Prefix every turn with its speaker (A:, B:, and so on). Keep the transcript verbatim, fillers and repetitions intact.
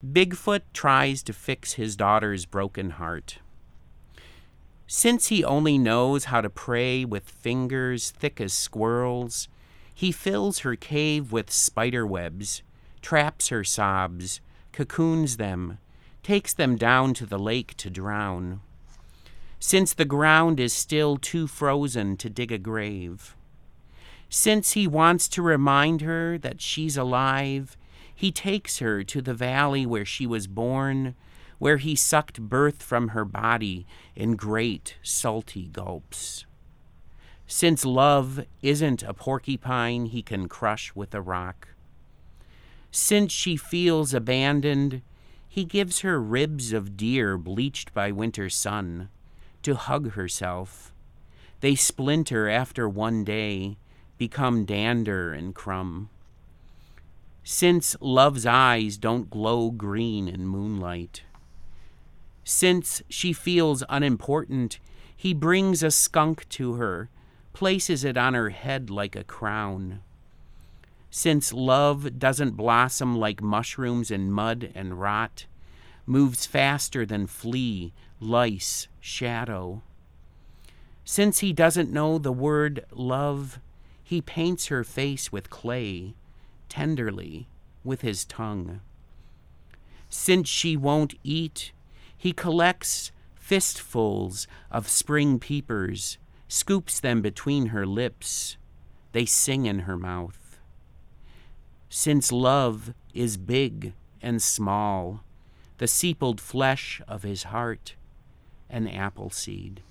A: Bigfoot tries to fix his daughter's broken heart. Since he only knows how to pray with fingers thick as squirrels, he fills her cave with spider webs, traps her sobs, cocoons them, takes them down to the lake to drown. Since the ground is still too frozen to dig a grave. Since he wants to remind her that she's alive, he takes her to the valley where she was born, where he sucked birth from her body in great salty gulps. Since love isn't a porcupine he can crush with a rock. Since she feels abandoned, he gives her ribs of deer bleached by winter sun to hug herself. They splinter after one day, become dander and crumb. Since love's eyes don't glow green in moonlight. Since she feels unimportant, he brings a skunk to her, places it on her head like a crown. Since love doesn't blossom like mushrooms in mud and rot, moves faster than flea, lice, shadow. Since he doesn't know the word love, he paints her face with clay, tenderly, with his tongue. Since she won't eat, he collects fistfuls of spring peepers, scoops them between her lips. They sing in her mouth. Since love is big and small, the sepaled flesh of his heart, an apple seed.